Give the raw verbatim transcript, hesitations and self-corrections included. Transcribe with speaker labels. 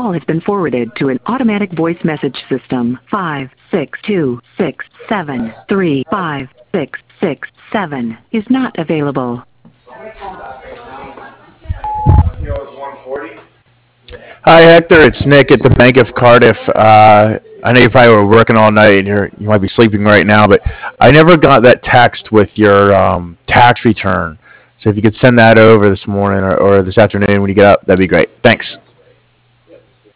Speaker 1: call has been forwarded to an automatic voice message system. Five six two six seven three five six six seven is not available.
Speaker 2: Hi, Hector. It's Nick at the Bank of Cardiff. Uh, I know you probably were working all night and you're, you might be sleeping right now, but I never got that text with your um, tax return. So if you could send that over this morning or, or this afternoon when you get up, that'd be great. Thanks.